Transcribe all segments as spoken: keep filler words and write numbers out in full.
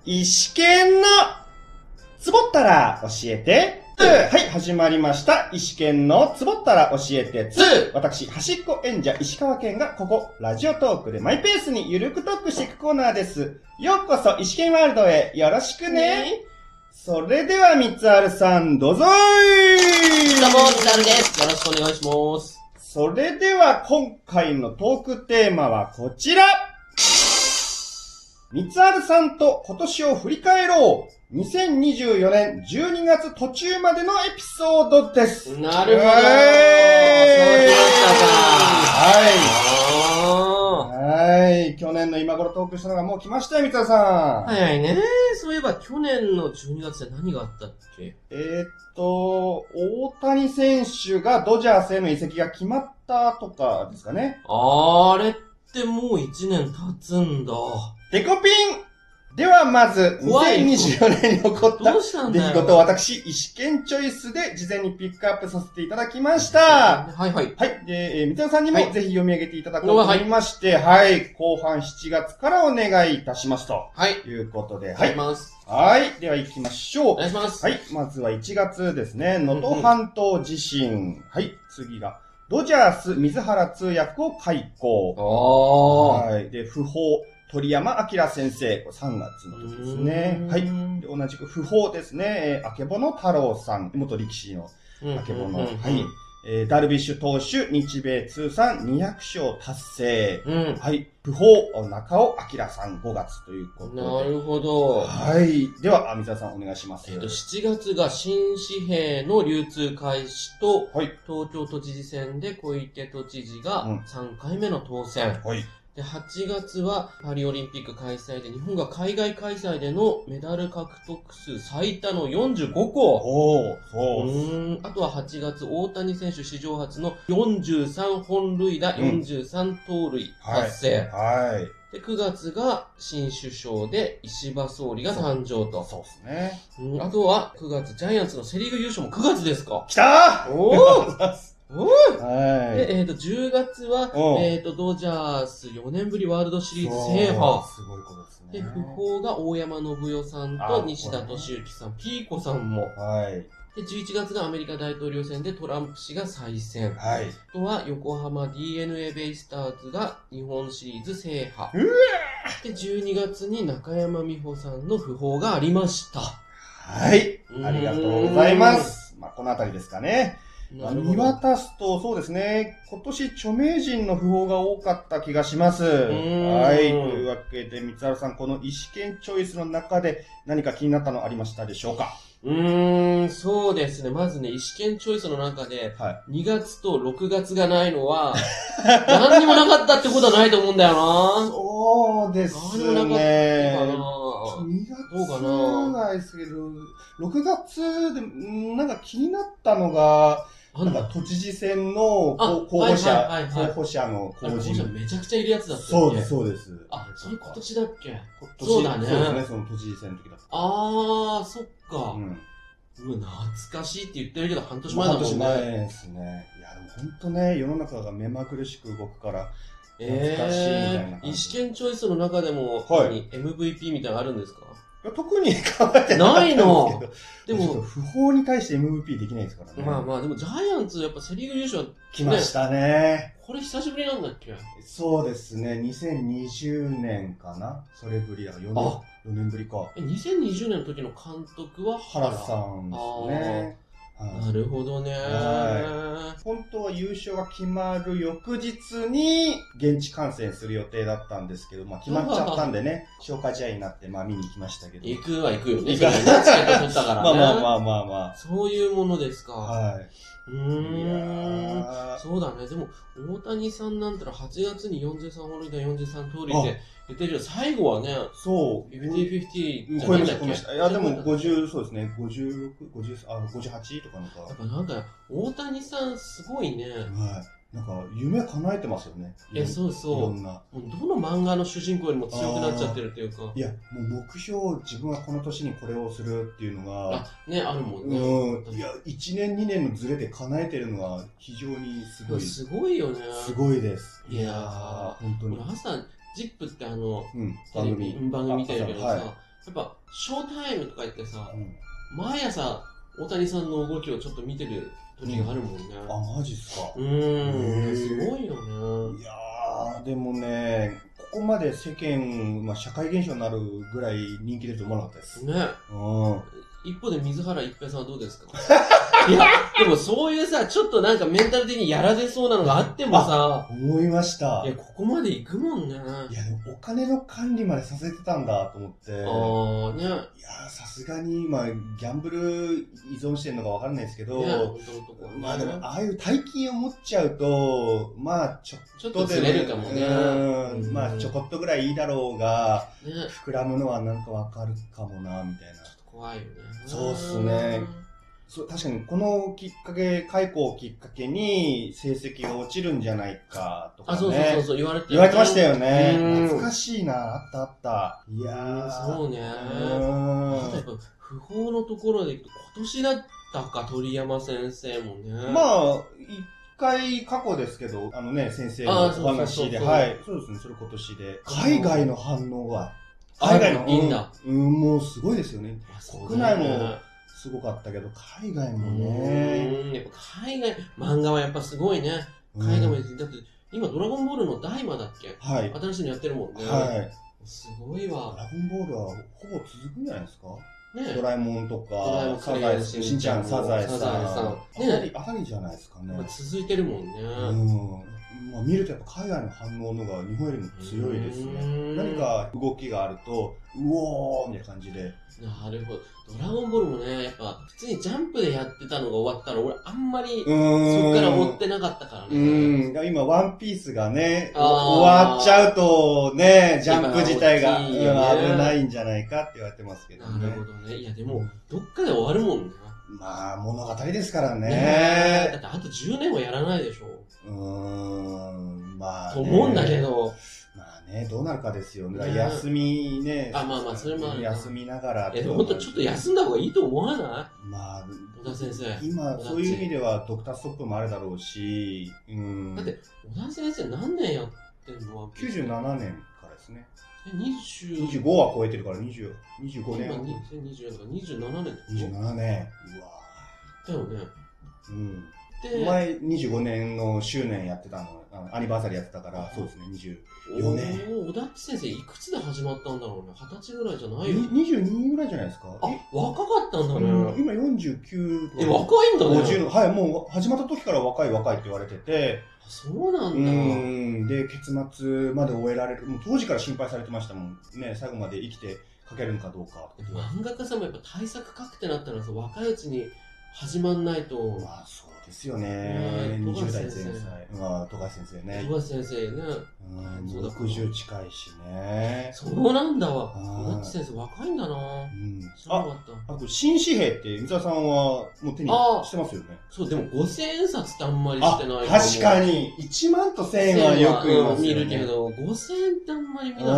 石剣のつぼったら教えてはい、始まりました。石剣のつぼったら教えてツー。私、端っこ演者石川県がここ、ラジオトークでマイペースにゆるくトークしていくコーナーです。ようこそ石剣ワールドへよろしくね。それではみつあるさんどうぞーい。 どうも、みつあるです。よろしくお願いします。 それでは今回のトークテーマはこちら。みつあるさんと今年を振り返ろう。にせんにじゅうよねんじゅうにがつ途中までのエピソードです。 なるほど。 はい。 そうきましたか。 はい。はい。去年の今頃トークしたのがもう来ましたよ、みつあるさん。 早いね。そういえば去年のじゅうにがつで何があったっけ？ えーっと、大谷選手がドジャースへの移籍が決まったとかですかね。 あれってもういちねん経つんだ。 デコピンではまず、にせんにじゅうよねんに起こった出来事を私、石剣チョイスで事前にピックアップさせていただきました。 はいはい。 はい。で、えー、みつあるさんにもぜひ読み上げていただこうと思いまして、はい、はい。後半しちがつからお願いいたしますと。はい。いうことで、はい。はい。では行きましょう。 お願いします。 はい。まずはいちがつですね。能登半島地震。うんうん、はい。次が、ドジャース水原通訳を開講。はい。で、不法。鳥山明先生、さんがつの時ですね。はい。で同じく不法ですね。あけぼの太郎さん、元力士のあけぼの。はい。えー、ダルビッシュ投手、日米通算にひゃくしょう達成。うん、はい。不法、中尾明さん、ごがつということで。 なるほど。 はい。では、みつあるさんお願いします。 えっと、しちがつが新紙幣の流通開始と、はい、東京都知事選で小池都知事がさんかいめの当選。うん、はい。で、はちがつはパリオリンピック開催で日本が海外開催でのメダル獲得数最多のよんじゅうごこ。 おー、そう。 うん。あとははちがつ大谷選手史上初のよんじゅうさんほんるい打、うん、よんじゅうさんとうるい達成。はい。はい、で、くがつが新首相で石破総理が誕生と。 そうですね。 うん。あとはくがつジャイアンツのセリーグ優勝もくがつですか。 来たーおーおーはい。 で、えっ、ー、と、じゅうがつは、えっ、ー、と、ドジャースよねんぶりワールドシリーズ制覇。 すごいことですね。 で、不法が大山信代さんと西田敏行さん、ピーコさんも。はい。で、じゅういちがつがアメリカ大統領選でトランプ氏が再選。はい。あとは、横浜 ディーエヌエー ベイスターズが日本シリーズ制覇。うわーで、じゅうにがつに中山美穂さんの訃報がありました。 はい。ありがとうございます。まあ、このあたりですかね。見渡すと、そうですね。今年著名人の訃報が多かった気がします。はい。というわけで、みつあるさん、この石剣チョイスの中で何か気になったのありましたでしょうか？ うーん、そうですね。まずね、石剣チョイスの中で、にがつとろくがつがないのは、何にもなかったってことはないと思うんだよな。 そうですね。 何もなかったかな。 にがつどうかなですけど、ろくがつで、なんか気になったのが、なんか都知事選の候補者、候補者の公示。 めちゃくちゃいるやつだったっけ？ そうです、そうです。 あ、それ今年だっけ？ そうだね。そうですね、その都知事選の時だった。 あー、そっか。うん。うわ、懐かしいって言ってるけど、半年前だもんね。 半年前ですね。いや、でも本当ね、世の中が目まぐるしく動くから、懐かしいみたいな、 えー。石剣チョイスの中でも、はい、エムブイピー みたいなのあるんですか？ 特に考えてないの。 でも、不法に対して エムブイピー できないですからね。 まあまあ、でもジャイアンツ、やっぱセリーグ優勝、ね、 来ましたね。 これ久しぶりなんだっけ？ そうですね。にせんにじゅうねんかな。それぶりだ。よねん。よねんぶりか。 え、にせんにじゅうねんの時の監督は原さんですね。 なるほどね、 はい。本当は優勝が決まる翌日に現地観戦する予定だったんですけど、まあ決まっちゃったんでね、消化試合になってまあ見に行きましたけど。 行くは行くよね。行くはね。チケット取ったからね。 まあまあまあまあまあ。 そういうものですか。 はい。 うーん。そうだね。でも、大谷さんなんたらはちがつによんじゅうさんほんるい打よんじゅうさんとうるいって言ってるけど、最後はね、 そう。 フィフティーフィフティーじゃないんだっけ？いや、でもごじゅう、そうですね。ごじゅうろく、ごじゅう、あ、ごじゅうはちとかなんか。 やっぱなんか、大谷さんすごいね。はい。 なんか、夢叶えてますよね。 え、そうそう。いろんな。どの漫画の主人公よりも強くなっちゃってるっていうか。 いや、もう目標、自分はこの年にこれをするっていうのが。 あ、ね、あるもんね。 うん。いや、いちねんにねんのズレで叶えてるのは非常にすごい。 すごいよね。 すごいです。 いやー、本当に。朝、ジップってあの、 うん、 テレビ、番組見てるけどさ、 っぱ、ショータイムとか言ってさ、うん、毎朝、大谷さんの動きをちょっと見てる時があるもんね。 うん、あ、マジっすか。 うーん、すごいよね。 いやー、でもね、ここまで世間、まあ、社会現象になるぐらい人気出ると思わなかったです。 ね。 うん。 一方で水原一平さんはどうですか？いや、でもそういうさ、ちょっとなんかメンタル的にやられそうなのがあってもさ、 思いました。 いや、ここまで行くもんね。 いや、でもお金の管理までさせてたんだと思って。 ああ、ね。いや、 さすがに今、ギャンブル依存してるのかわからないですけど、ね、まあでも、ああいう大金を持っちゃうと、まあちょっとで、 ね、ちょっとずれるかもね。 うん、まあちょこっとぐらいいいだろうが、ね、膨らむのはなんかわかるかもな、みたいな。 怖いよね。 そうっすね。そう確かにこのきっかけ、解雇をきっかけに成績が落ちるんじゃないかとかね。 あ、そうそうそう言われて、 ね、言われてましたよね。懐かしいな。あったあった。いやー。そうね。あとやっぱ不法のところで今年だったか、鳥山先生もね。 まあ、一回過去ですけど、あのね、先生のお話で、はい。そうですね、それ今年で。海外の反応が。海外のいいんだ。うん、もうすごいですよね。国内もすごかったけど、海外もね。 うん、やっぱ海外、漫画はやっぱすごいね。海外も、だって今ドラゴンボールの大魔だっけ？はい。新しいのやってるもんね。はい。すごいわ。 ドラゴンボールはほぼ続くんじゃないですか？ね、ドラえもんとか、サザエさん、しんちゃん、サザエさん。サザエさん。ね、あたりじゃないですかね。 続いてるもんね。うん。まあ、見るとやっぱ海外の反応のが日本よりも強いですね。何か動きがあると、うおーみたいな感じで。 なるほど。ドラゴンボールもね、やっぱ普通にジャンプでやってたのが終わったら、俺あんまりそっから追ってなかったからね。 うん。今、ワンピースがね、終わっちゃうとね、ジャンプ自体が、ね、危ないんじゃないかって言われてますけどね。 なるほどね。いやでも、どっかで終わるもんね。 まあ、物語ですからね。 ねだってあとじゅうねんはやらないでしょ。 うーん、まあ、 ね。と思うんだけど。 まあね、どうなるかですよね。休みね。 あ、まあまあ、それもある。 休みながら。 え、ほんとちょっと休んだ方がいいと思わない？ まあ、 小田先生。 今、そういう意味ではドクターストップもあるだろうし、 うん。だって、小田先生何年やってんの？ きゅうじゅうななねんからですね。 え、にじゅう。 にじゅうごは超えてるからにじゅう、にじゅうごねん。 今にせんにじゅうよんだからにじゅうななねんってこと？ にじゅうななねん。うわだよね。 うん。で、前にじゅうごねんの周年やってたの、アニバーサリーやってたから、そうですね、にじゅうよねん。 お小田先生、いくつで始まったんだろうね。はたちぐらいじゃないよ。 にじゅうにぐらいじゃないですか？ あ、若かったんだね。 うん、今よんじゅうきゅうとか。 え、若いんだね。 ごじゅうの、はい、もう始まった時から若い若いって言われてて。 そうなんだ。 うん。で、結末まで終えられる。もう当時から心配されてましたもん。ね、最後まで生きて書けるのかどうか。 漫画家さんもやっぱ対策書くってなったらさ、若いうちに始まんないと。 まあそうですよね。にじゅうだいぜんさい。まあ、富樫先生ね。 富樫先生ね。 うん、ろくじゅう近いしね。 そうなんだわ。富樫先生若いんだな。うん。知らなかった。 あと、新紙幣って三沢さんはもう手にしてますよね。 そう、でも五千円札ってあんまりしてない。 確かに。いちまんとせんえんはよく見ますよね。 見るけど、ごせんえんってあんまり見ない。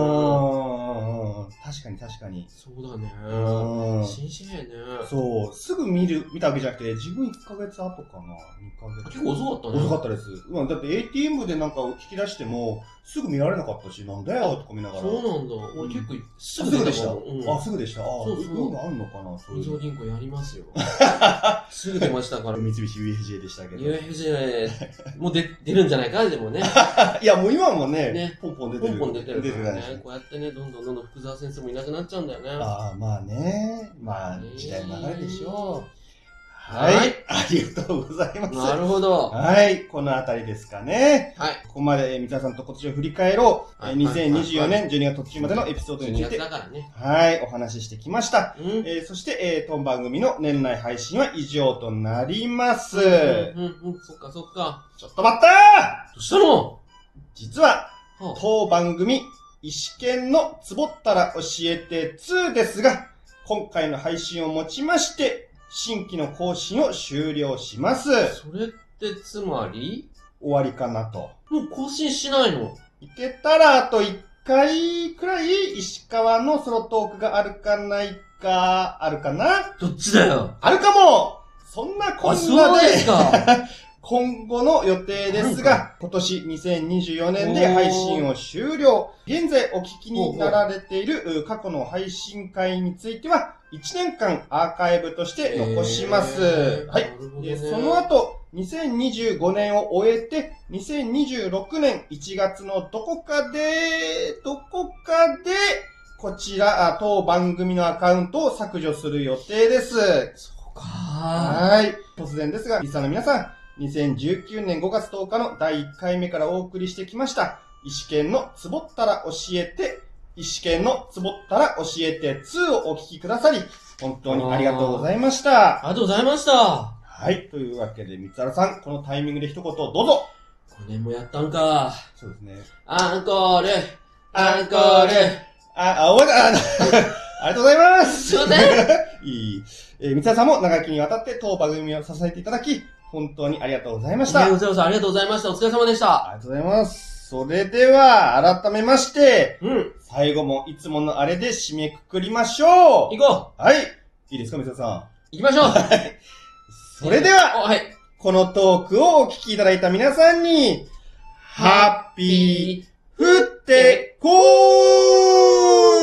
確かに確かに。 そうだね。新紙幣ね。 そう。すぐ見る、見たわけじゃなくて、自分いっかげつ後かな。にかげつ。 結構遅かったね。 遅かったです。うん。だって エーティーエム でなんか引き出しても、すぐ見られなかったし、なんだよとか見ながら。 そうなんだ。俺結構すぐでした。あ、すぐでした。あ、そういうのあんのかな。 みずほ銀行やりますよ。すぐ出ましたから。 三菱 ユーエフジェー でしたけど。 ユーエフジェー もう出るんじゃないかでもね。 いや、もう今もね、ポンポン出てる。 ポンポン出てるからね。こうやってね、どんどんどんどん福沢先生もいなくなっちゃうんだよね。 ああ、まあね。まあ、時代の流れでしょう。はい。ありがとうございます。 なるほど。 はい。このあたりですかね。 はい。 ここまで、三沢さんと今年を振り返ろう。にせんにじゅうよねんじゅうにがつ途中までのエピソードについて。 だからね。 はい。お話ししてきました。えそして、え当番組の年内配信は以上となります。うん、うん、 うん。そっか、そっか。 ちょっと待ったーどうしたの？ 実は、当番組、石剣のつぼったら教えてにですが、今回の配信をもちまして、新規の更新を終了します。 それってつまり終わりかなと。 もう更新しないの？ いけたらあといっかいくらい石川のソロトークがあるかないか、あるかな？ どっちだよ。 あるかも。そんなこんなで。 あ、そうですか。 今後の予定ですが、今年にせんにじゅうよねんで配信を終了。現在お聞きになられている過去の配信会については、いちねんかんアーカイブとして残します。はい。で、その後、にせんにじゅうごねんを終えて、にせんにじゅうろくねんいちがつのどこかで、どこかで、こちら、当番組のアカウントを削除する予定です。 そうか。 はい。突然ですが、リスナーの皆さん、にせんじゅうきゅうねんごがつとおかのだいいっかいめからお送りしてきました、石剣のつぼったら教えて、石剣のつぼったら教えてにをお聞きくださり、本当にありがとうございました。 ありがとうございました。 はい。というわけで、三原さん、このタイミングで一言どうぞ。 ごねんもやったんか。 そうですね。 アンコール、アンコール。 あ、あ、おばあ、ありがとうございます。 すいません。 いい。えー、三原さんも長きにわたって当番組を支えていただき、本当にありがとうございました。 いや、こちらこそありがとうございました。お疲れ様でした。 ありがとうございます。それでは、改めまして、 うん。 最後もいつものあれで締めくくりましょう。 行こう。はい。いいですか、三田さん。 行きましょう。はい。 それでは、 はい。 このトークをお聞きいただいた皆さんに、ハッピー、降ってこーい